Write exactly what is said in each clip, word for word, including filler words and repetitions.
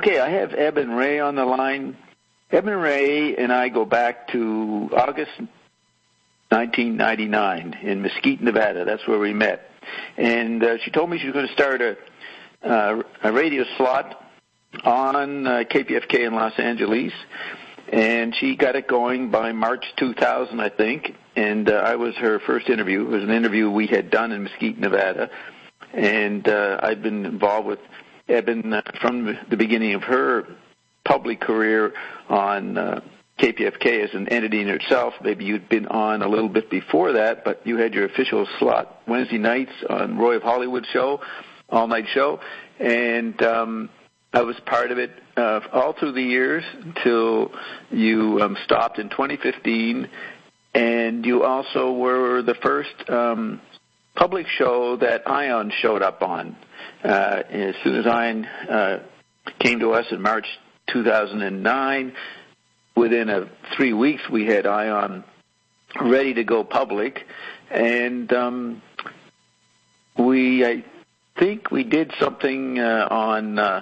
Okay, I have Eben Ray on the line. Eben Ray and I go back to August nineteen ninety-nine in Mesquite, Nevada. That's where we met. And uh, she told me she was going to start a, uh, a radio slot on uh, K P F K in Los Angeles. And she got it going by March two thousand, I think. And uh, I was her first interview. It was an interview we had done in Mesquite, Nevada. And uh, I've been involved with Eben uh, from the beginning of her public career on uh, K P F K as an entity in itself. Maybe you'd been on a little bit before that, but you had your official slot Wednesday nights on Roy of Hollywood show, all-night show. And um, I was part of it uh, all through the years until you um, stopped in twenty fifteen. And you also were the first um, public show that Ion showed up on. Uh, as soon as Ion uh, came to us in March two thousand nine, within a, three weeks we had Ion ready to go public. And um, we, I think we did something uh, on... Uh,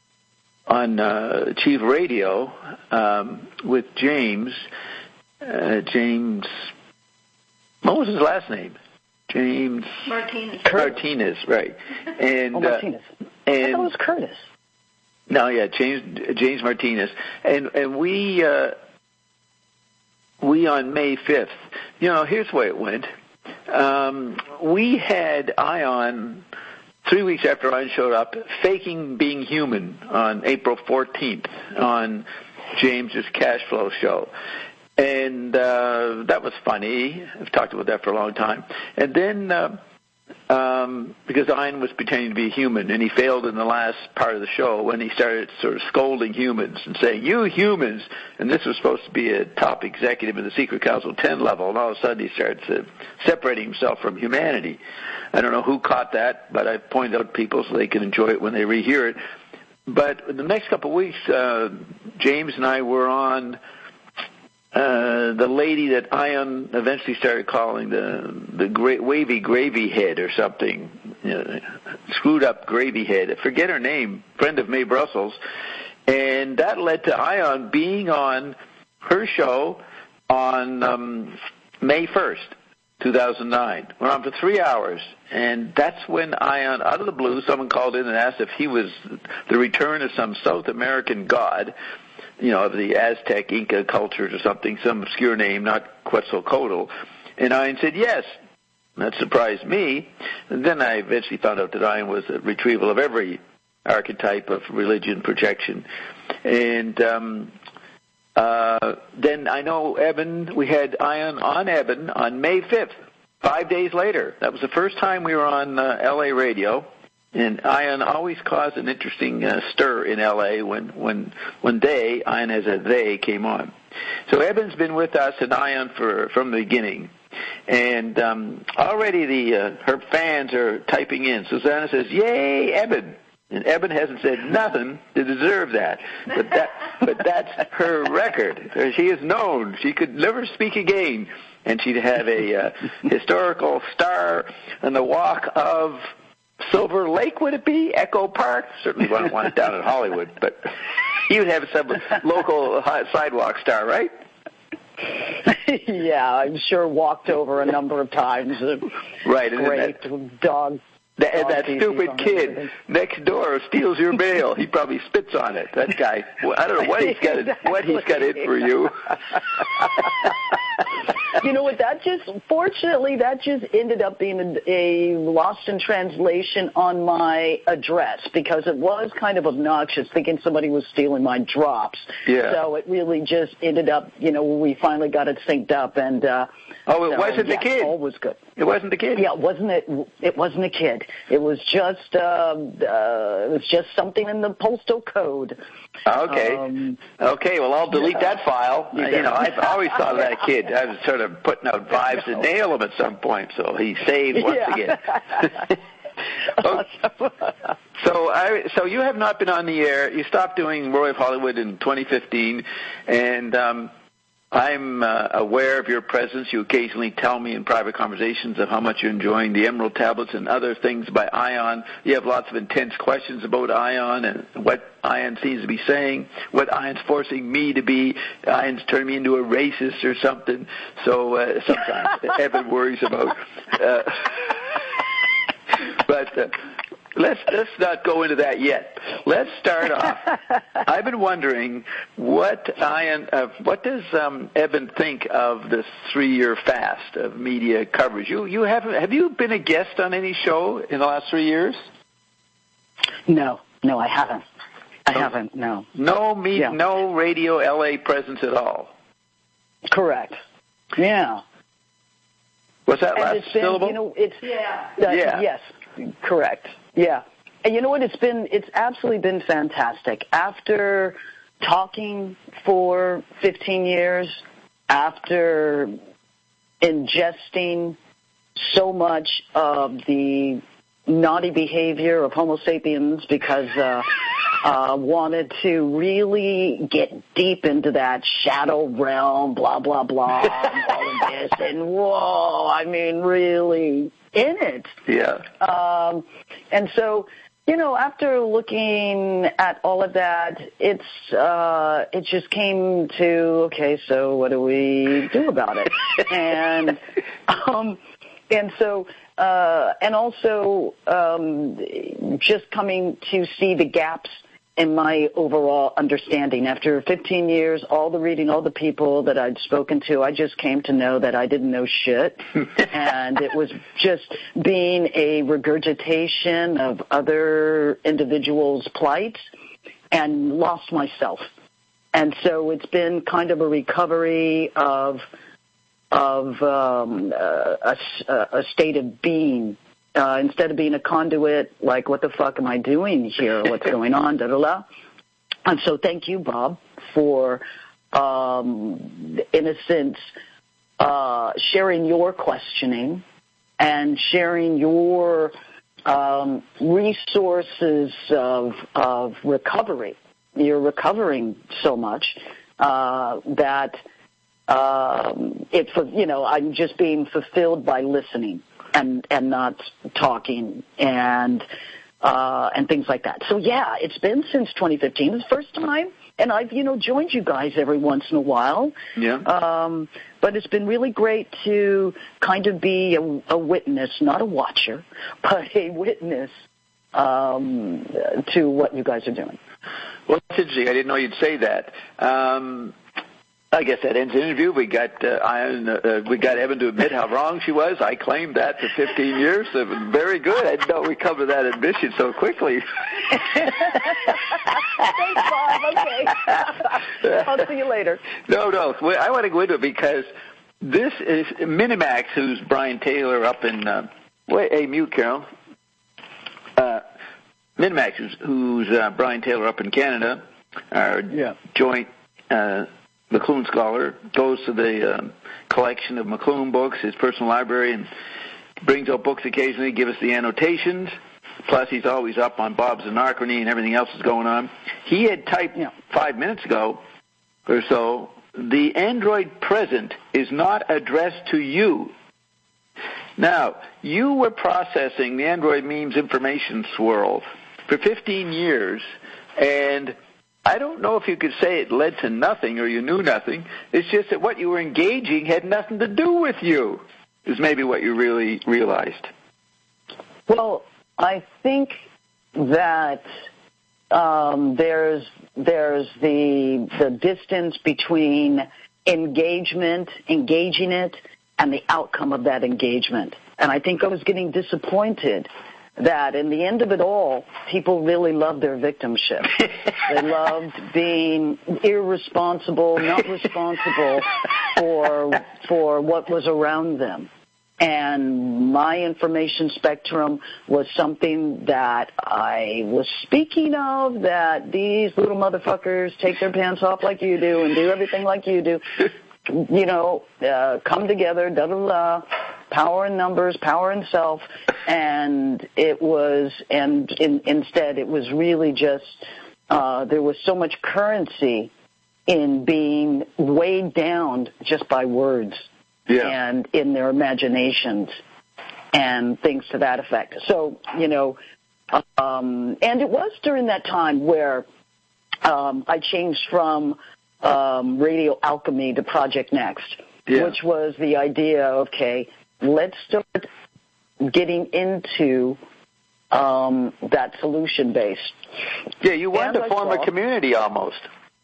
on uh, Chief Radio um, with James. Uh, James, what was his last name? James Martinez. Martinez, right? And oh, Martinez. Uh, and I thought it was Curtis. No, yeah, James James Martinez, and and we uh, we on May fifth. You know, here's the way it went. Um, we had Ion. Three weeks after I showed up, faking being human on April fourteenth on James's Cash Flow show. And uh, that was funny. I've talked about that for a long time. And then, uh, um, because Ian was pretending to be a human, and he failed in the last part of the show when he started sort of scolding humans and saying, "You humans," and this was supposed to be a top executive in the Secret Council ten level, and all of a sudden he starts uh, separating himself from humanity. I don't know who caught that, but I pointed out to people so they can enjoy it when they rehear it. But the next couple of weeks, uh, James and I were on uh, the lady that Ion eventually started calling the the gra- wavy gravy head or something, you know, screwed up gravy head. I forget her name, friend of Mae Brussels. And that led to Ion being on her show on um, May first. two thousand nine. We're on for three hours, and that's when Ion, out of the blue, someone called in and asked if he was the return of some South American god, you know, of the Aztec, Inca cultures or something, some obscure name, not Quetzalcoatl. And Ion said yes. That surprised me. And then I eventually found out that Ion was a retrieval of every archetype of religion projection. And um Uh, then I know Eben, we had Ion on Eben on May fifth, five days later. That was the first time we were on uh, L A radio, and Ion always caused an interesting uh, stir in L A when, when, when they, Ion as a they, came on. So Eben's been with us and Ion for, from the beginning. And um, already the uh, her fans are typing in. Susanna says, "Yay, Eben!" And Eben hasn't said nothing to deserve that. But that but that's her record. She is known. She could never speak again. And she'd have a uh, historical star on the walk of Silver Lake, would it be? Echo Park? Certainly wouldn't want it down in Hollywood. But you'd have some local sidewalk star, right? Yeah, I'm sure walked over a number of times. Right. Great that, dog. That, and that stupid kid next door steals your mail. He probably spits on it. That guy. I don't know what he's got. Exactly. What he's got in for you. You know what? That just fortunately that just ended up being a, a lost in translation on my address because it was kind of obnoxious thinking somebody was stealing my drops. Yeah. So it really just ended up. You know, we finally got it synced up and. Uh, oh, it so, wasn't yeah, the kid. All was good. It wasn't the kid. Yeah, it wasn't it. It wasn't a kid. It was just uh, uh, it was just something in the postal code. Okay. Um, okay. Well, I'll delete yeah. that file. You, you know, I've always thought of that kid. I was sort of putting out vibes to nail him at some point, so he's saved once yeah. again. Okay. So, I, so you have not been on the air. You stopped doing Roy of Hollywood in twenty fifteen, and um, I'm uh, aware of your presence. You occasionally tell me in private conversations of how much you're enjoying the Emerald Tablets and other things by Ion. You have lots of intense questions about Ion and what Ion seems to be saying, what Ion's forcing me to be. Ion's turning me into a racist or something. So uh, sometimes Evan worries about. Uh, but... Uh, Let's let's not go into that yet. Let's start off. I've been wondering what Ian, uh, what does um, Evan think of this three-year fast of media coverage? You you have have you been a guest on any show in the last three years? No, no, I haven't. I no, haven't. No. No me, yeah. No Radio L A presence at all. Correct. Yeah. What's that and last it's been, syllable? You know, it's yeah. Uh, yeah. Yes. Correct. Yeah. And you know what? It's been, it's absolutely been fantastic. After talking for fifteen years, after ingesting so much of the naughty behavior of Homo sapiens because uh, uh, wanted to really get deep into that shadow realm, blah, blah, blah, and all of this. And whoa, I mean, really in it. Yeah. Um, and so, you know, after looking at all of that, it's uh, it just came to, okay, so what do we do about it? and um, and so, uh, and also um, just coming to see the gaps in my overall understanding. After fifteen years, all the reading, all the people that I'd spoken to, I just came to know that I didn't know shit. And it was just being a regurgitation of other individuals' plights and lost myself. And so it's been kind of a recovery of of um, a, a, a state of being. Uh, instead of being a conduit, like, what the fuck am I doing here? What's going on? Da da da. And so, thank you, Bob, for, um, in a sense, uh, sharing your questioning and sharing your um, resources of of recovery. You're recovering so much uh, that um, it, you know, I'm just being fulfilled by listening. And, and not talking and uh, and things like that. So, yeah, it's been since twenty fifteen. It's the first time. And I've, you know, joined you guys every once in a while. Yeah. Um, but it's been really great to kind of be a, a witness, not a watcher, but a witness um, to what you guys are doing. Well, that's interesting. I didn't know you'd say that. Um I guess that ends the interview. We got uh, Ian, uh, we got Evan to admit how wrong she was. I claimed that for fifteen years. So it was very good. I didn't know we covered that admission so quickly. Thanks, Bob. Okay. I'll see you later. No, no. I want to go into it because this is Minimax, who's Brian Taylor up in. Uh, wait, hey, mute, Carol. Uh, Minimax, who's, who's uh, Brian Taylor up in Canada, our yeah. joint. Uh, McLuhan scholar, goes to the um, collection of McLuhan books, his personal library, and brings out books occasionally, gives us the annotations. Plus, he's always up on Bob's Anarchrony and everything else that's going on. He had typed yeah. five minutes ago or so, the Android present is not addressed to you. Now, you were processing the Android memes information swirl for fifteen years, and I don't know if you could say it led to nothing or you knew nothing. It's just that what you were engaging had nothing to do with you, is maybe what you really realized. Well, I think that um, there's there's the the distance between engagement, engaging it, and the outcome of that engagement. And I think I was getting disappointed that in the end of it all, people really loved their victimship. They loved being irresponsible, not responsible for for what was around them. And my information spectrum was something that I was speaking of, that these little motherfuckers take their pants off like you do and do everything like you do. You know, uh, come together, da-da-da, power in numbers, power in self, and it was, and in, instead it was really just, uh, there was so much currency in being weighed down just by words Yeah. and in their imaginations and things to that effect. So, you know, um, and it was during that time where um, I changed from um, Radio Alchemy to Project Next, Yeah. which was the idea, okay, let's start getting into um, that solution base. Yeah, you wanted And to I form saw- a community almost.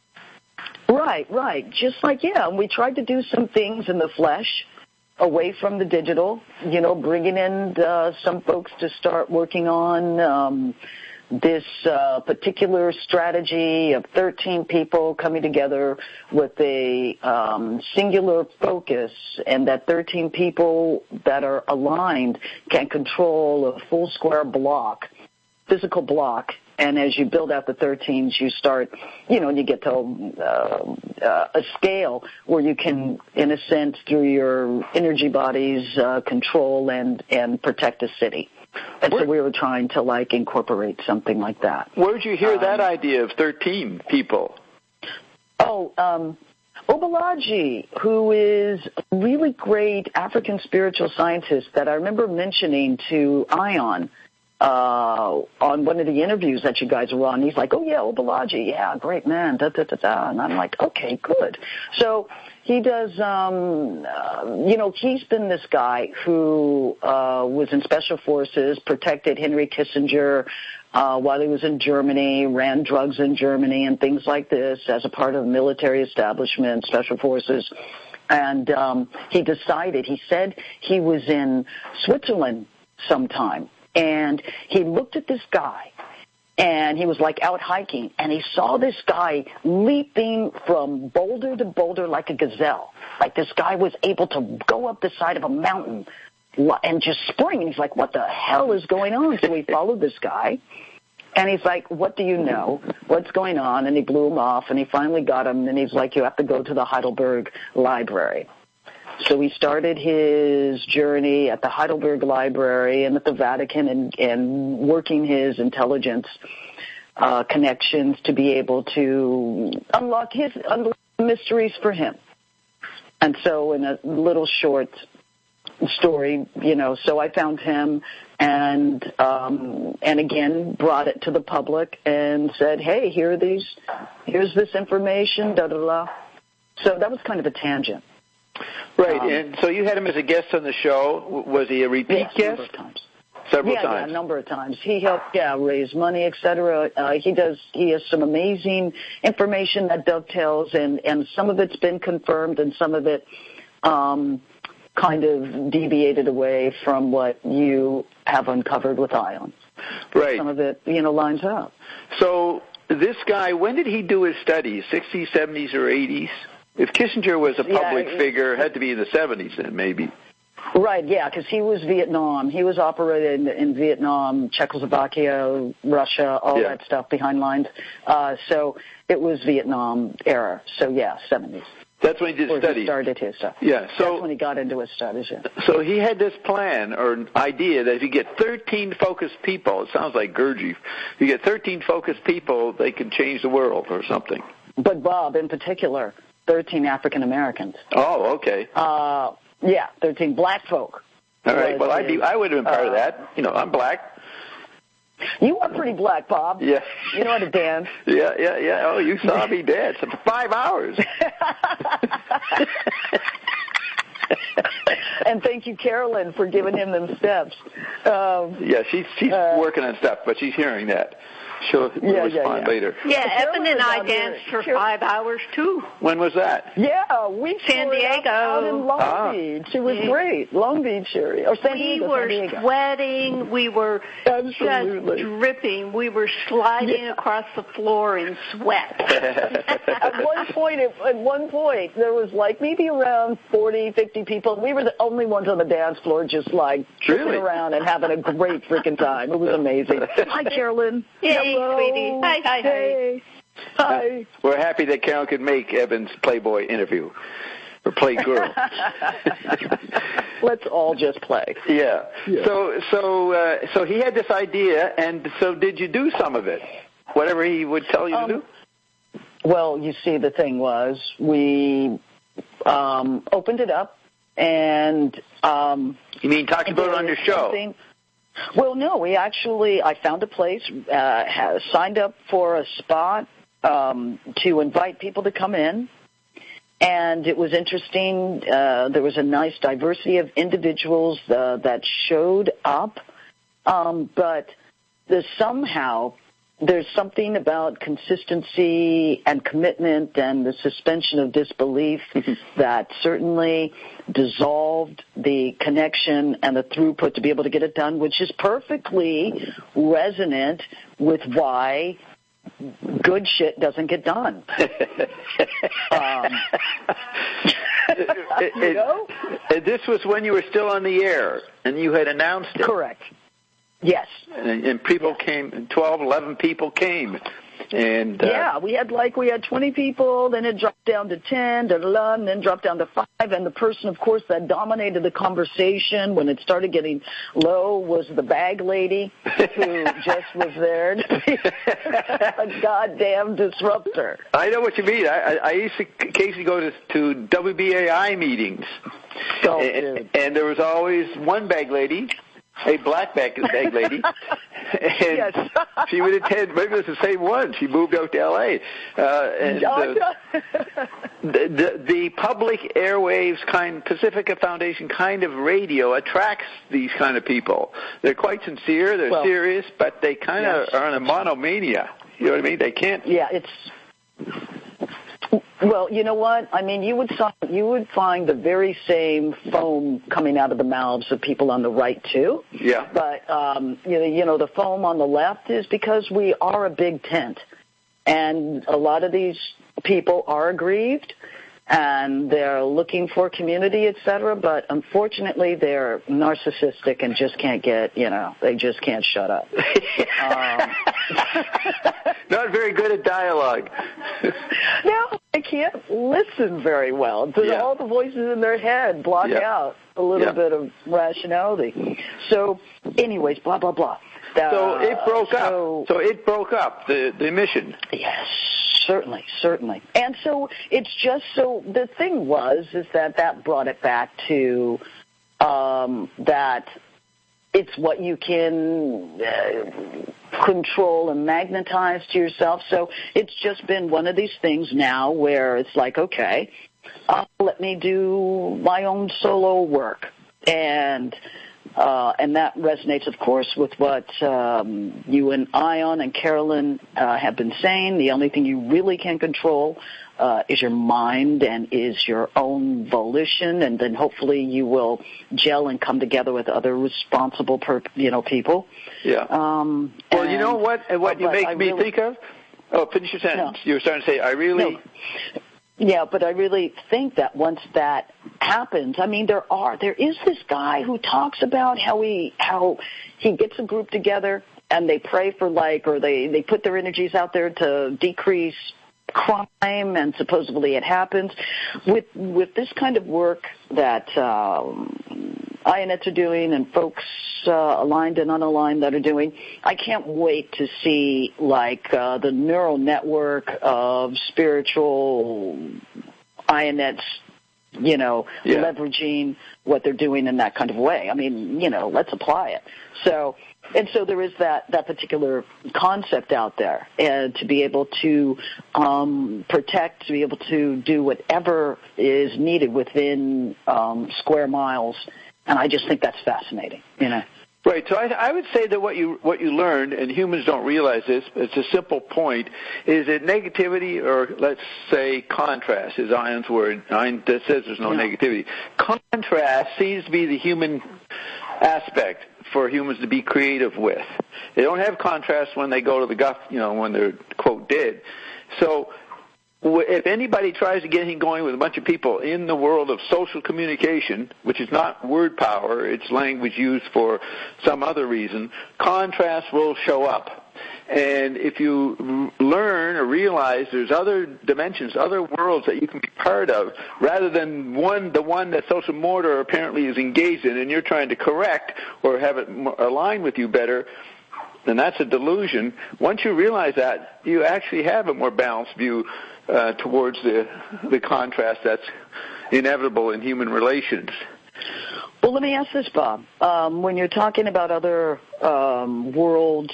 Right, right. Just like, yeah, we tried to do some things in the flesh away from the digital, you know, bringing in uh, some folks to start working on um, this uh, particular strategy of thirteen people coming together with a um, singular focus, and that thirteen people that are aligned can control a full square block, physical block. And as you build out the thirteens, you start, you know, and you get to uh, uh, a scale where you can, in a sense, through your energy bodies, uh, control and, and protect a city. And Where, so we were trying to, like, incorporate something like that. Where'd you hear um, that idea of thirteen people? Oh, um, Obalaji, who is a really great African spiritual scientist that I remember mentioning to Ion, Uh, on one of the interviews that you guys were on. He's like, oh, yeah, Obalaji, yeah, great man, da, da, da, da. And I'm like, okay, good. So he does, um, uh, you know, he's been this guy who uh, was in Special Forces, protected Henry Kissinger uh, while he was in Germany, ran drugs in Germany and things like this as a part of the military establishment, Special Forces. And um, he decided, he said he was in Switzerland sometime. And he looked at this guy, and he was like out hiking, and he saw this guy leaping from boulder to boulder like a gazelle. Like this guy was able to go up the side of a mountain and just spring. And he's like, what the hell is going on? So he followed this guy, and he's like, what do you know? What's going on? And he blew him off, and he finally got him, and he's like, you have to go to the Heidelberg Library. So he started his journey at the Heidelberg Library and at the Vatican and, and working his intelligence uh, connections to be able to unlock his unlock mysteries for him. And so in a little short story, you know, so I found him and um, and again brought it to the public and said, hey, here are these, here's this information, da da da. So that was kind of a tangent. Right, Um, and so you had him as a guest on the show. W- Was he a repeat yes, guest? several times. Several yeah, times. Yeah, a number of times. He helped, yeah, raise money, et cetera. Uh, he does, he has some amazing information that dovetails, and, and some of it's been confirmed, and some of it um, kind of deviated away from what you have uncovered with Ion. Right. Some of it, you know, lines up. So this guy, when did he do his studies? sixties, seventies, or eighties? If Kissinger was a public Yeah, figure, it had to be in the seventies then, maybe. Right, yeah, because he was Vietnam. He was operating in Vietnam, Czechoslovakia, Russia, all Yeah. that stuff behind lines. Uh, so it was Vietnam era. So, yeah, seventies. That's when he did Where studies. he started his stuff. Yeah, so That's when he got into his studies, yeah. so he had this plan or idea that if you get thirteen focused people, it sounds like Gurdjieff, if you get thirteen focused people, they can change the world or something. But Bob, in particular, thirteen African Americans. Oh, okay. Uh, yeah, thirteen black folk. All right. was Well, I'd be, his, I would have been part uh, of that. You know, I'm black. You are pretty black, Bob. Yeah. You know how to dance. Yeah, yeah, yeah. Oh, you saw me dance for five hours. And thank you, Carolyn, for giving him them steps. Um, Yeah, she's she's Uh, working on stuff, but she's hearing that. She'll Yeah, yeah, respond yeah. later. Yeah, Carolyn Evan and was I out there. danced for Carol- five hours, too. When was that? Yeah, we San toured Diego. out, out in Long Ah. Beach. It was Yeah. great. Long Beach area. Or San We Diego, were San Diego. sweating. We were Absolutely. just dripping. We were sliding Yeah. across the floor in sweat. At one point, at, at one point, there was like maybe around forty, fifty people. We were the only ones on the dance floor just like tripping Really? around and having a great freaking time. It was amazing. Hi, Carolyn. Hey, Hello. sweetie. Hi, hi, hi. Hey. Hi. We're happy that Carol could make Evan's Playboy interview or play girl. Let's all just play. Yeah. Yeah. So so uh, so he had this idea, and so did you do some of it? Whatever he would tell you Um, to do. Well, you see, the thing was, we um, opened it up, and um, you mean talked about it on your show? Well, no, we actually, I found a place, uh, has signed up for a spot um, to invite people to come in, and it was interesting. Uh, there was a nice diversity of individuals uh, that showed up, um, but the, somehow there's something about consistency and commitment and the suspension of disbelief that certainly dissolved the connection and the throughput to be able to get it done, which is perfectly resonant with why good shit doesn't get done. um, it, you know? it, this was when you were still on the air, and you had announced it. Correct. Yes. And, and people yes. came, twelve, eleven people came. And uh, yeah, we had like, we had twenty people, then it dropped down to ten, da, da, da, and then dropped down to five, and the person, of course, that dominated the conversation when it started getting low was the bag lady who just was there to be a goddamn disruptor. I know what you mean. I, I used to occasionally go to, to W B A I meetings, oh, and, dude. and there was always one bag lady, a black bag, bag lady, and yes. she would attend. Maybe it was the same one. She moved out to L A. Uh, and uh, the, the the public airwaves kind, Pacifica Foundation kind of radio attracts these kind of people. They're quite sincere. They're well, serious, but they kind of yes. are on a monomania. You know what I mean? They can't. Yeah, it's. Well, you know what? I mean, you would you would find the very same foam coming out of the mouths of people on the right too. Yeah. But um, you know, you know, the foam on the left is because we are a big tent, and a lot of these people are aggrieved, and they're looking for community, et cetera. But unfortunately, they're narcissistic and just can't get, you know, they just can't shut up. um, Not very good at dialogue. No, they can't listen very well. So yeah. all the voices in their head block yeah. out a little yeah. bit of rationality. So, anyways, blah, blah, blah. Uh, so it broke so, up. So it broke up, the, the mission. Yes, certainly, certainly. And so it's just so the thing was is that that brought it back to um, that it's what you can uh, control and magnetize to yourself. So it's just been one of these things now where it's like, okay, uh, let me do my own solo work. And uh, and that resonates, of course, with what um, you and Ion and Carolyn uh, have been saying. The only thing you really can control uh, is your mind and is your own volition, and then hopefully you will gel and come together with other responsible, per, you know, people. Yeah. Um, well, and, you know what? What you make I me really, think of? Oh, finish your sentence. No. You were starting to say, I really. No. Yeah, but I really think that once that happens, I mean, there are there is this guy who talks about how he how he gets a group together and they pray for like, or they they put their energies out there to decrease crime, and supposedly it happens. With with this kind of work that um, I N Ets are doing and folks uh, aligned and unaligned that are doing, I can't wait to see like uh, the neural network of spiritual I N Ets, you know, yeah. leveraging what they're doing in that kind of way. I mean, you know, let's apply it. So, and so there is that, that particular concept out there, and to be able to um, protect, to be able to do whatever is needed within um, square miles. And I just think that's fascinating, you know. Right. So I, I would say that what you what you learned, and humans don't realize this, but it's a simple point, is that negativity, or let's say contrast, is Ion's word. Ion that says there's no yeah. negativity. Contrast seems to be the human aspect for humans to be creative with. They don't have contrast when they go to the guff, you know, when they're quote dead. So if anybody tries to get him going with a bunch of people in the world of social communication, which is not word power, it's language used for some other reason, contrast will show up. And if you learn or realize there's other dimensions, other worlds that you can be part of, rather than one, the one that social mortar apparently is engaged in and you're trying to correct or have it align with you better, and that's a delusion. Once you realize that, you actually have a more balanced view uh, towards the the contrast that's inevitable in human relations. Well, let me ask this, Bob. Um, when you're talking about other um, worlds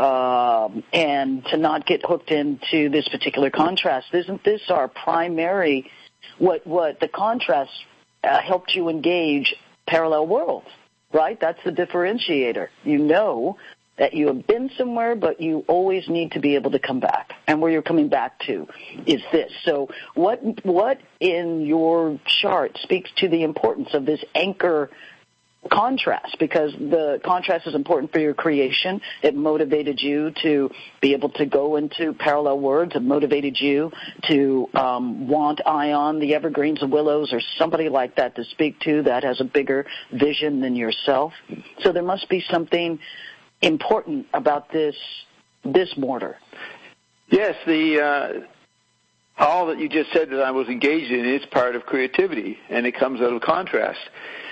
um, and to not get hooked into this particular contrast, isn't this our primary, what, what the contrast uh, helped you engage parallel worlds, right? That's the differentiator. You know that you have been somewhere, but you always need to be able to come back. And where you're coming back to is this. So what what in your chart speaks to the importance of this anchor contrast? Because the contrast is important for your creation. It motivated you to be able to go into parallel worlds. It motivated you to um, want Ion, the Evergreens, the Willows, or somebody like that to speak to that has a bigger vision than yourself. So there must be something important about this this mortar. Yes, the uh, all that you just said that I was engaged in is part of creativity, and it comes out of contrast.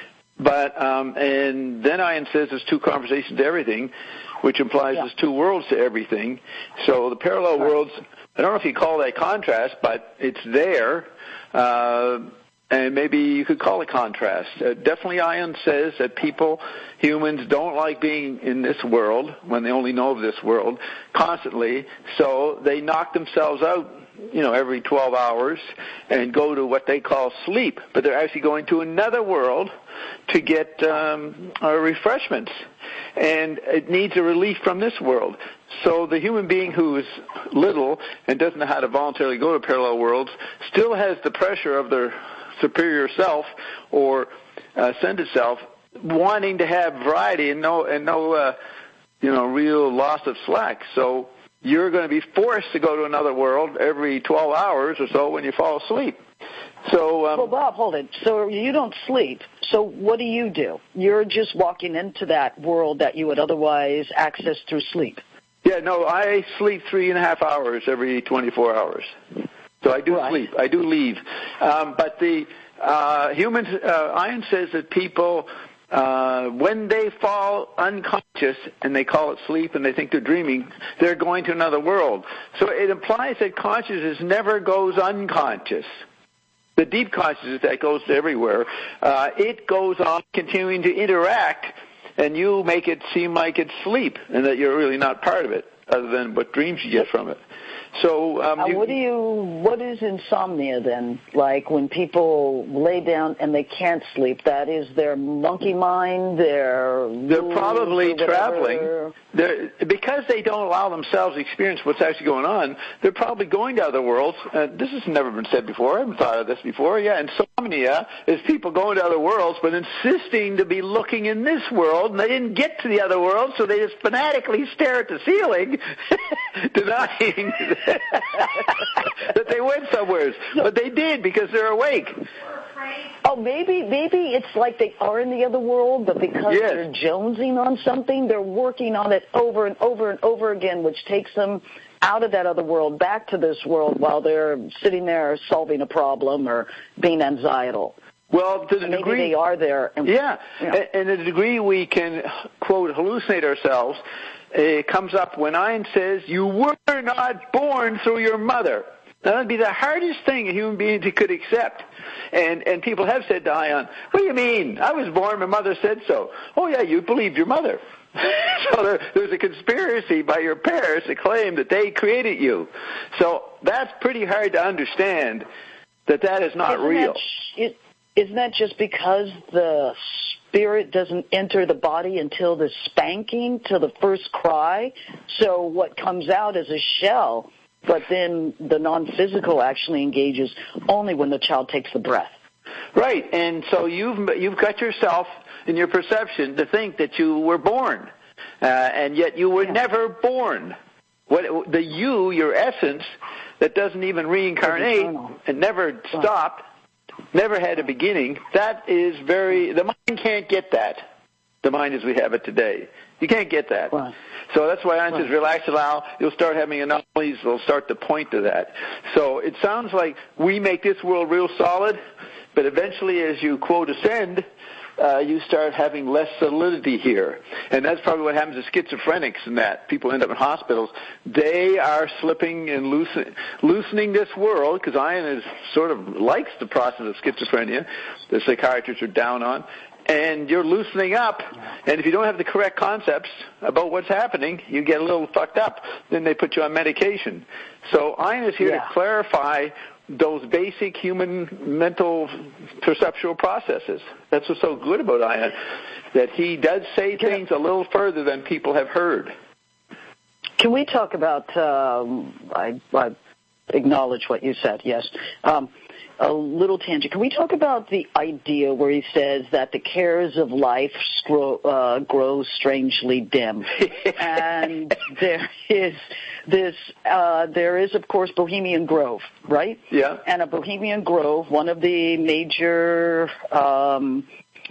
But um, and then Ian says there's two conversations to everything, which implies yeah. there's two worlds to everything. So the parallel right. worlds, I don't know if you call that contrast, but it's there. Uh, And maybe you could call it contrast. Uh, definitely Ion says that people, humans, don't like being in this world when they only know of this world constantly, so they knock themselves out, you know, every twelve hours and go to what they call sleep. But they're actually going to another world to get um, uh, refreshments. And it needs a relief from this world. So the human being who is little and doesn't know how to voluntarily go to parallel worlds still has the pressure of their superior self or uh, ascended self wanting to have variety and no and no uh, you know real loss of slack. So you're going to be forced to go to another world every twelve hours or so when you fall asleep. So um, well, Bob, hold it. So you don't sleep. So what do you do? You're just walking into that world that you would otherwise access through sleep. Yeah, no, I sleep three and a half hours every twenty-four hours. So I do right. sleep. I do leave. Um, but the uh, humans, uh, Ian says that people, uh, when they fall unconscious, and they call it sleep and they think they're dreaming, they're going to another world. So it implies that consciousness never goes unconscious. The deep consciousness that goes everywhere, uh, it goes on continuing to interact, and you make it seem like it's sleep and that you're really not part of it, other than what dreams you get from it. So, um, uh, you, what do you? What is insomnia then? Like when people lay down and they can't sleep, that is their monkey mind. Their they're probably traveling. They're, because they don't allow themselves to experience what's actually going on. They're probably going to other worlds. Uh, this has never been said before. I haven't thought of this before. Yeah, insomnia is people going to other worlds, but insisting to be looking in this world, and they didn't get to the other world, so they just fanatically stare at the ceiling, denying that they went somewhere, but they did because they're awake. Oh, maybe maybe it's like they are in the other world, but because yes. they're jonesing on something, they're working on it over and over and over again, which takes them out of that other world, back to this world while they're sitting there solving a problem or being anxietal. Well, to the maybe degree they are there. And, yeah, you know. and to the degree we can, quote, hallucinate ourselves, it comes up when Ian says, you were not born through your mother. That would be the hardest thing a human being could accept. And and people have said to Ion, what do you mean? I was born, my mother said so. Oh, yeah, you believed your mother. So there, there's a conspiracy by your parents to claim that they created you. So that's pretty hard to understand that that is not isn't real. That, it, isn't that just because the spirit doesn't enter the body until the spanking, till the first cry? So what comes out is a shell, but then the non-physical actually engages only when the child takes the breath. Right, and so you've you've got yourself in your perception to think that you were born, uh, and yet you were yeah. never born. What the you, your essence, that doesn't even reincarnate and never stopped, never had a beginning. That is very. The mind can't get that. The mind as we have it today. You can't get that. Right. So that's why I says relax, allow. You'll start having anomalies. They'll start to point to that. So it sounds like we make this world real solid, but eventually, as you quote ascend, uh, you start having less solidity here. And that's probably what happens to schizophrenics and that. People end up in hospitals. They are slipping and loosen, loosening this world, because Ian is sort of likes the process of schizophrenia. The psychiatrists are down on. And you're loosening up, and if you don't have the correct concepts about what's happening, you get a little fucked up. Then they put you on medication. So Ian is here yeah. to clarify those basic human mental perceptual processes. That's what's so good about Ian, that he does say Can things I, a little further than people have heard. Can we talk about, um, I, I acknowledge what you said, yes. Um, a little tangent. Can we talk about the idea where he says that the cares of life grow, uh, grow strangely dim? And there is this, uh, there is, of course, Bohemian Grove, right? Yeah. And a Bohemian Grove, one of the major um,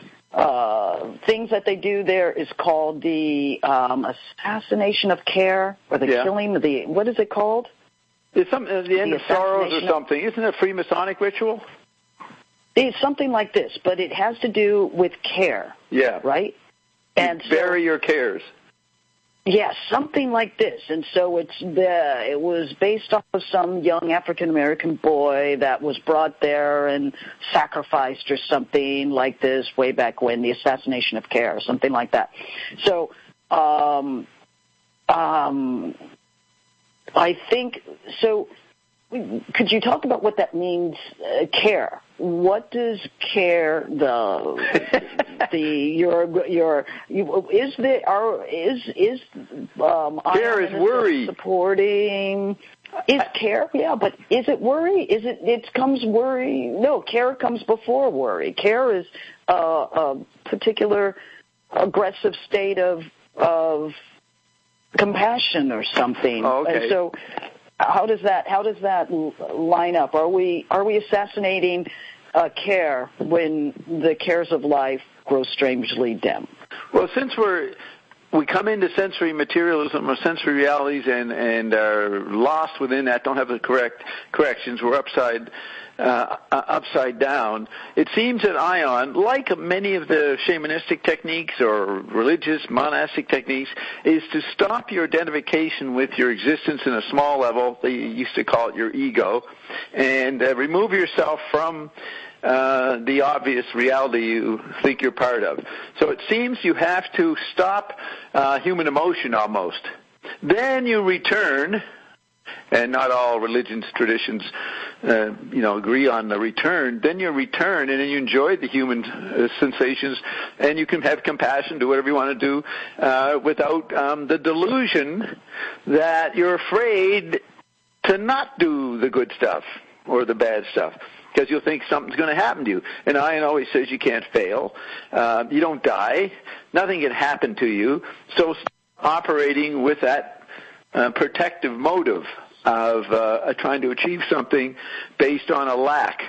uh, things that they do there is called the um, assassination of care, or the yeah. killing of the, what is it called? It's some, uh, the end The of sorrows or assassination something. Isn't it a Freemasonic ritual? It's something like this, but it has to do with care. Yeah. Right? And you bury so, your cares. yes, something like this. And so it's the, it was based off of some young African-American boy that was brought there and sacrificed or something like this way back when, the assassination of care, or something like that. So, um, um, I think, so could you talk about what that means, uh, care? What does care, the, the, your, your, you, is the, are, is, is, um, care is worry. Supporting, is care, yeah, but is it worry? Is it, it comes worry? No, care comes before worry. Care is a, a particular aggressive state of, of, compassion or something. Oh, okay. And so how does that how does that line up? Are we are we assassinating uh, care when the cares of life grow strangely dim? Well, since we're we come into sensory materialism or sensory realities and and are lost within that, don't have the correct corrections, we're upside uh, upside down. It seems that Ion, like many of the shamanistic techniques or religious monastic techniques, is to stop your identification with your existence in a small level. They used to call it your ego, and uh, remove yourself from uh, the obvious reality you think you're part of. So it seems you have to stop uh, human emotion almost. Then you return. And not all religions, traditions, uh, you know, agree on the return. Then you return, and then you enjoy the human uh, sensations, and you can have compassion, do whatever you want to do, uh, without um, the delusion that you're afraid to not do the good stuff or the bad stuff, because you'll think something's going to happen to you. And Ian always says you can't fail. Uh, you don't die. Nothing can happen to you. So operating with that Uh, protective motive of uh, trying to achieve something based on a lack.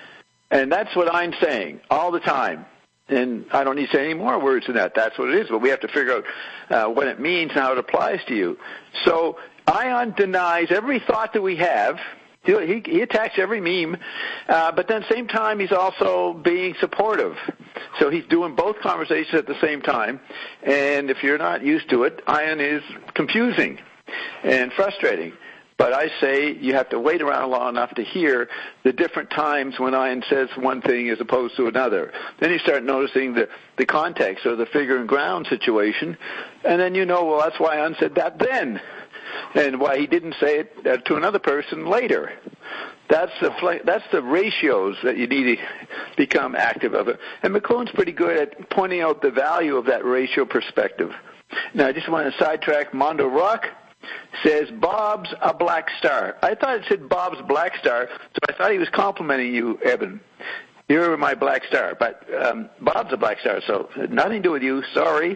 And that's what I'm saying all the time. And I don't need to say any more words than that. That's what it is. But we have to figure out uh, what it means and how it applies to you. So Ion denies every thought that we have. He, he attacks every meme, uh, but then at the same time he's also being supportive. So he's doing both conversations at the same time. And if you're not used to it, Ion is confusing and frustrating. But I say you have to wait around long enough to hear the different times when Ian says one thing as opposed to another. Then you start noticing the, the context or the figure and ground situation, and then you know, well, that's why Ian said that then, and why he didn't say it uh, to another person later. That's the that's the ratios that you need to become active of it. And McLuhan's pretty good at pointing out the value of that ratio perspective. Now, I just want to sidetrack. Mondo Rock says, Bob's a black star. I thought it said Bob's black star, so I thought he was complimenting you, Eben. You're my black star, but um, Bob's a black star, so nothing to do with you. Sorry.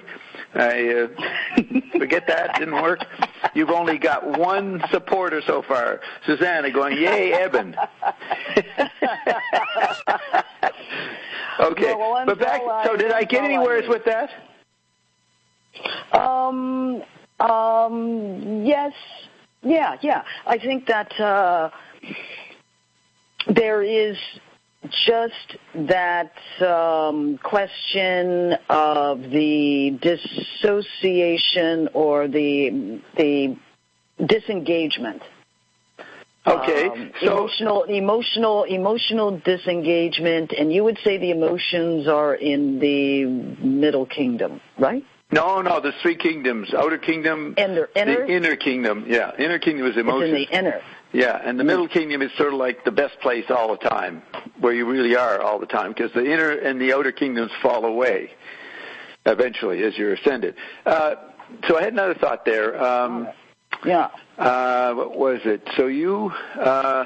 I uh, forget that. Didn't work. You've only got one supporter so far, Susanna, going, yay, Eben. Okay, well, but back, so did I get anywhere with that? Um, um, yes, yeah, yeah. I think that uh, there is just that um, question of the dissociation or the the disengagement. Okay, um, so emotional, emotional, emotional disengagement, and you would say the emotions are in the middle kingdom, right? no, no, there's three kingdoms: outer kingdom, Inner, inner, the inner kingdom. Yeah, inner kingdom is emotions. it's in the inner. Yeah, and the middle kingdom is sort of like the best place all the time, where you really are all the time, because the inner and the outer kingdoms fall away eventually as you're ascended. Uh, so I had another thought there. Um, Yeah. uh, what was it? So you uh,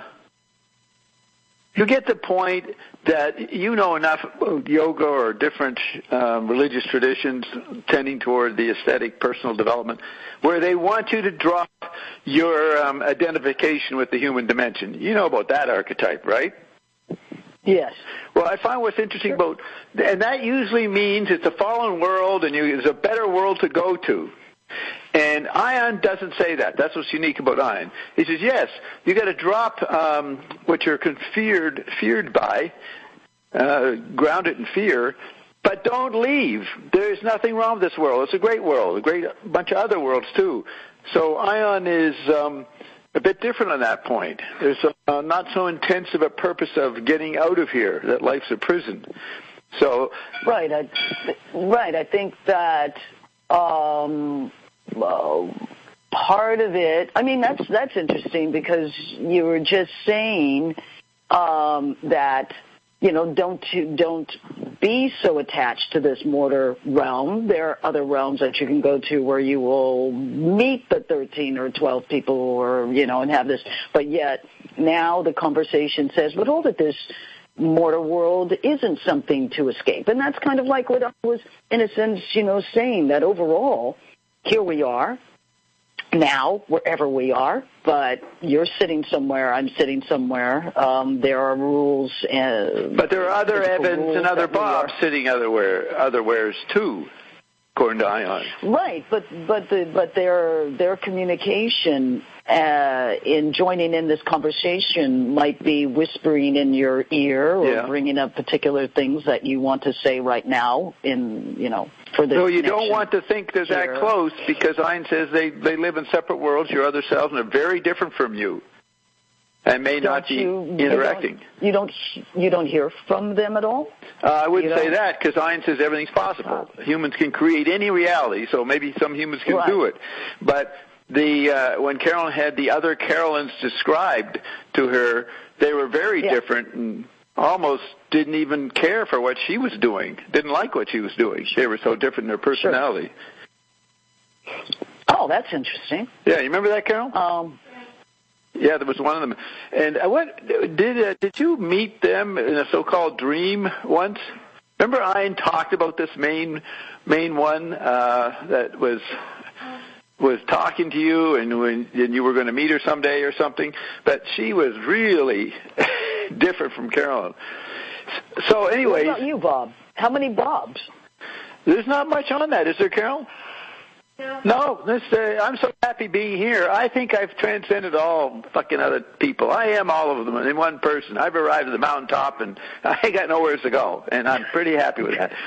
you get the point that you know enough about yoga or different um, religious traditions tending toward the aesthetic personal development, where they want you to drop your um, identification with the human dimension. You know about that archetype, right? Yes. Well, I find what's interesting about, and that usually means it's a fallen world and you, it's a better world to go to. And Ion doesn't say that. That's what's unique about Ion. He says, yes, you got to drop um, what you're feared, feared by, uh, ground it in fear, but don't leave. There's nothing wrong with this world. It's a great world, a great bunch of other worlds too. So Ion is um, a bit different on that point. There's uh, not so intensive a purpose of getting out of here, that life's a prison. So right, I, right. I think that. Um, Well, part of it, I mean, that's that's interesting because you were just saying um, that, you know, don't don't be so attached to this mortar realm. There are other realms that you can go to where you will meet the thirteen or twelve people or, you know, and have this. But yet now the conversation says, but hold it, this mortar world isn't something to escape. And that's kind of like what I was, in a sense, you know, saying that overall, here we are, now, wherever we are, but you're sitting somewhere, I'm sitting somewhere. Um, there are rules. Uh, but there are other Evans and other Bobs sitting otherwhere, otherwheres too, according to Ion. Right, but but the, but their their communication uh, in joining in this conversation might be whispering in your ear or yeah. bringing up particular things that you want to say right now. In you know. For no, you don't want to think they're here. that close because Ion says they, they live in separate worlds, your other selves, and are very different from you and may don't not be you, interacting. You don't, you don't you don't hear from them at all? Uh, I wouldn't you say don't? that because Ion says everything's possible. Ah. Humans can create any reality, so maybe some humans can right. do it. But the uh, when Carolyn had the other Carolyns described to her, they were very yeah. different and almost didn't even care for what she was doing, didn't like what she was doing. They were so different in their personality. Sure. Oh, that's interesting. Yeah, you remember that, Carol? Um, yeah, there was one of them. And uh, what did uh, did you meet them in a so-called dream once? Remember Ian talked about this main main one uh, that was was talking to you and when and you were going to meet her someday or something, but she was really different from Carolyn. So anyway, what about you, Bob? How many Bobs? There's not much on that, is there, Carol? No. No, this, uh, I'm so happy being here. I think I've transcended all fucking other people. I am all of them in one person. I've arrived at the mountaintop, and I ain't got nowhere to go, and I'm pretty happy with that.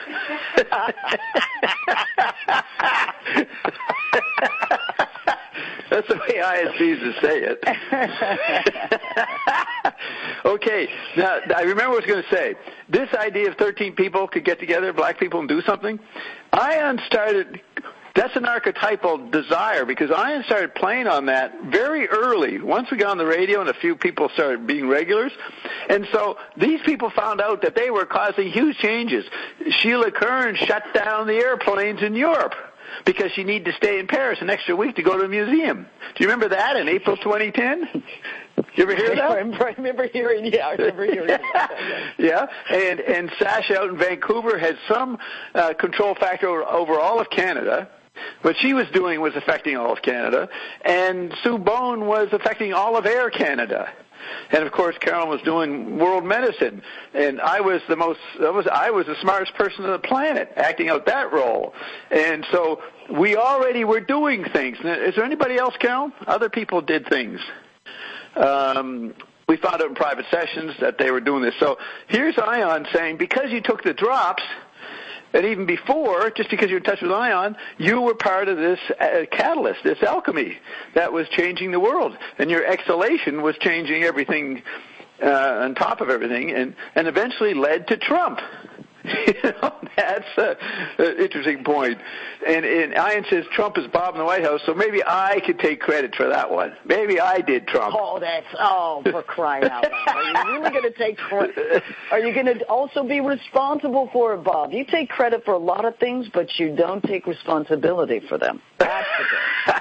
That's the way I choose to say it. Okay, now I remember what I was going to say. This idea of thirteen people could get together, black people, and do something, Ion started... That's an archetypal desire because Ion started playing on that very early. Once we got on the radio and a few people started being regulars. And so these people found out that they were causing huge changes. Sheila Kern shut down the airplanes in Europe because she needed to stay in Paris an extra week to go to a museum. Do you remember that in April twenty ten? You ever hear that? I remember, I remember hearing, yeah, I remember hearing that. Yeah, and, and Sasha out in Vancouver had some uh, control factor over, over all of Canada. What she was doing was affecting all of Canada, and Sue Bone was affecting all of Air Canada. And of course, Carolyn was doing world medicine, and I was the most, I was, I was the smartest person on the planet, acting out that role. And so we already were doing things. Is there anybody else, Carol? Other people did things. Um, we found out in private sessions that they were doing this. So here's Ion saying, because you took the drops, and even before, just because you're in touch with Ion, you were part of this uh, catalyst, this alchemy that was changing the world. And your exhalation was changing everything uh, on top of everything, and, and eventually led to Trump. You know, that's an interesting point. And, and Ian says Trump is Bob in the White House, so maybe I could take credit for that one. Maybe I did Trump. Oh, that's, oh, for crying out loud. Are you really going to take credit? Are you going to also be responsible for it, Bob? You take credit for a lot of things, but you don't take responsibility for them. That's the thing.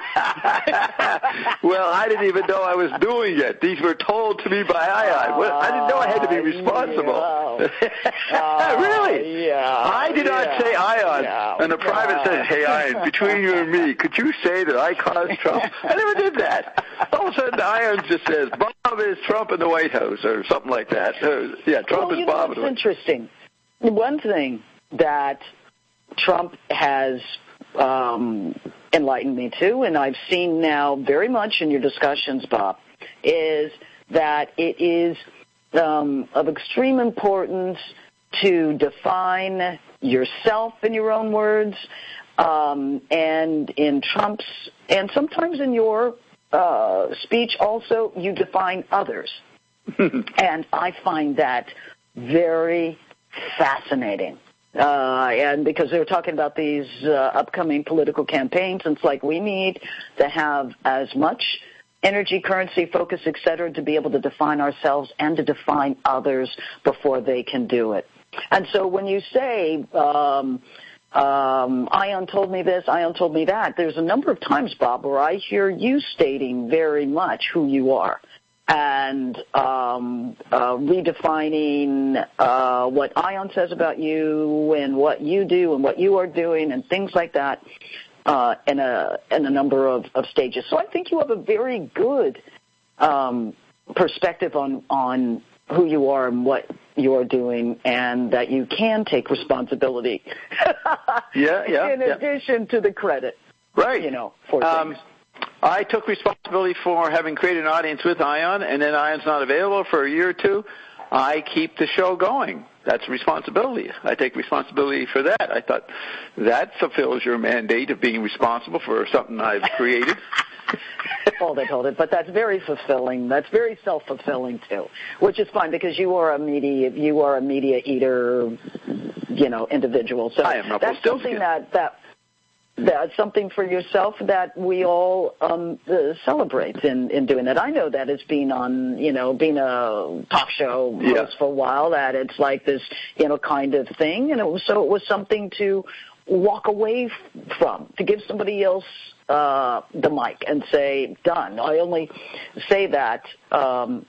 Well, I didn't even know I was doing it. These were told to me by Ion. Well, I didn't know I had to be responsible. Uh, really? Yeah. I did not yeah, say Ion. yeah, And the private yeah. said, hey, Ion, between you and me, could you say that I caused Trump? I never did that. All of a sudden, Ion just says, Bob is Trump in the White House, or something like that. Uh, yeah, Trump well, is you Bob know, in the it's White House. interesting. One thing that Trump has um, enlightened me to, and I've seen now very much in your discussions, Bob, is that it is um, of extreme importance to define yourself in your own words, um, and in Trump's, and sometimes in your uh, speech also, you define others. And I find that very fascinating. Uh, and because they were talking about these uh, upcoming political campaigns, and it's like we need to have as much energy, currency, focus, et cetera, to be able to define ourselves and to define others before they can do it. And so when you say, um, um, Ion told me this, Ion told me that, there's a number of times, Bob, where I hear you stating very much who you are and um, uh, redefining uh, what Ion says about you and what you do and what you are doing and things like that uh, in a in a number of, of stages. So I think you have a very good um, perspective on on who you are and what you're doing, and that you can take responsibility. yeah, yeah. In yeah. addition to the credit, right? You know, for um, things. I took responsibility for having created an audience with Ion, and then Ion's not available for a year or two. I keep the show going. That's responsibility. I take responsibility for that. I thought that fulfills your mandate of being responsible for something I've created. Hold it, hold it. But that's very fulfilling. That's very self-fulfilling too, which is fine because you are a media, you are a media eater, you know, individual. So I am that's something that that that's something for yourself that we all um, uh, celebrate in, in doing that. I know that as being on, you know, being a talk show host yeah. for a while, that it's like this, you know, kind of thing, and it was, so it was something to walk away from, to give somebody else uh, the mic and say, done. I only say that um,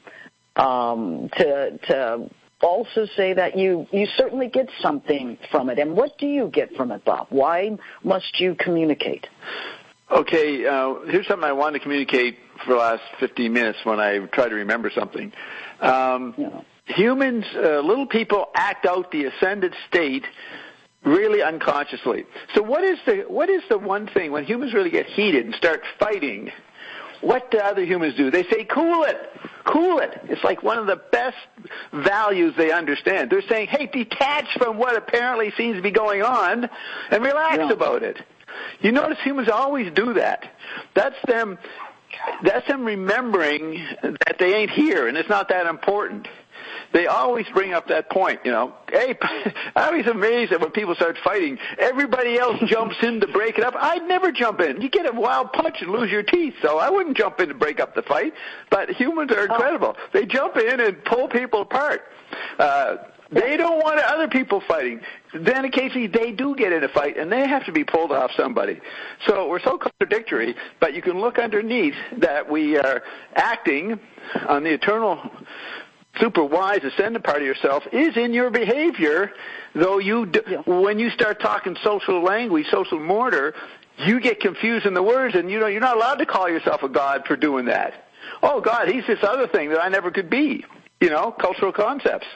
um, to to also say that you, you certainly get something from it. And what do you get from it, Bob? Why must you communicate? Okay, uh, here's something I wanted to communicate for the last fifteen minutes when I try to remember something. Um, yeah. Humans, uh, little people act out the ascended state really unconsciously. So what is the what is the one thing when humans really get heated and start fighting? What do other humans do? They say, cool it, cool it. It's like one of the best values they understand. They're saying, hey, detach from what apparently seems to be going on and relax yeah. about it. You notice humans always do that. That's them, that's them remembering that they ain't here and it's not that important. They always bring up that point, you know. Hey, I was amazed that when people start fighting, everybody else jumps in to break it up. I'd never jump in. You get a wild punch and lose your teeth, so I wouldn't jump in to break up the fight. But humans are incredible. Oh. They jump in and pull people apart. Uh, they don't want other people fighting. Then occasionally they do get in a fight, and they have to be pulled off somebody. So we're so contradictory, but you can look underneath that we are acting on the eternal super wise ascendant part of yourself is in your behavior, though you, d- yeah. when you start talking social language, social mortar, you get confused in the words, and you know, you're not allowed to call yourself a god for doing that. Oh, God, he's this other thing that I never could be, you know, cultural concepts.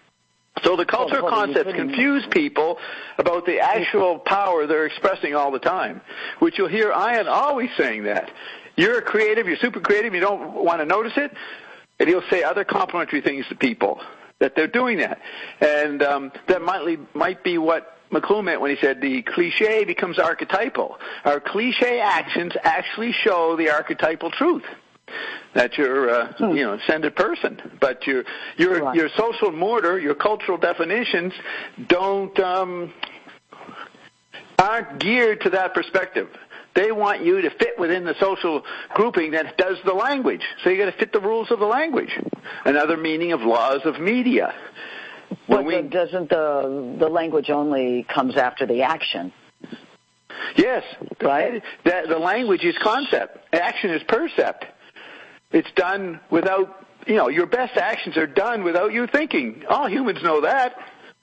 So the cultural oh, concepts confuse people about the actual power they're expressing all the time, which you'll hear Ian always saying that. You're creative, you're super creative, you don't want to notice it. and he'll say other complimentary things to people, that they're doing that. And um, that might, might be what McLuhan meant when he said the cliche becomes archetypal. Our cliche actions actually show the archetypal truth. That you're, uh, hmm. you know, ascended person, but your your right. your social mortar, your cultural definitions, don't um, aren't geared to that perspective. They want you to fit within the social grouping that does the language. So you got to fit the rules of the language. Another meaning of laws of media. But we, the, doesn't the the language only comes after the action? Yes, right. The, the language is concept. Action is percept. It's done without, you know, your best actions are done without you thinking. All humans know that.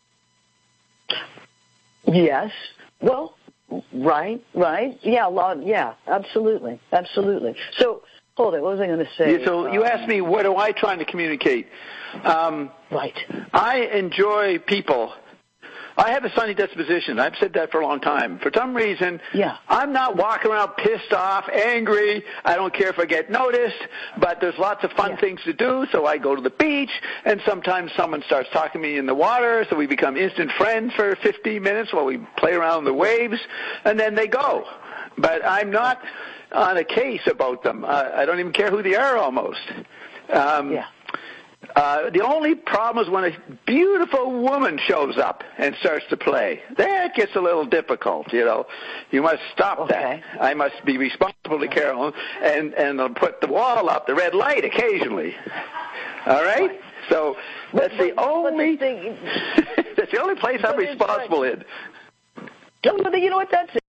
Yes. Well, right, right. Yeah, law, yeah, absolutely, absolutely. So, hold it, what was I going to say? Yeah, so you asked me, what am I trying to communicate? Um, right. I enjoy people. I have a sunny disposition. I've said that for a long time. For some reason, yeah. I'm not walking around pissed off, angry. I don't care if I get noticed, but there's lots of fun yeah. things to do, so I go to the beach, and sometimes someone starts talking to me in the water, so we become instant friends for fifteen minutes while we play around the waves, and then they go. But I'm not on a case about them. Uh, I don't even care who they are almost. Um, yeah. Uh, the only problem is when a beautiful woman shows up and starts to play. That gets a little difficult, you know. You must stop okay. that. I must be responsible to Carolyn and, and I'll put the wall up, the red light occasionally. All right? So that's but, the but, only but the thing, that's the only place I'm responsible in. You know what, that's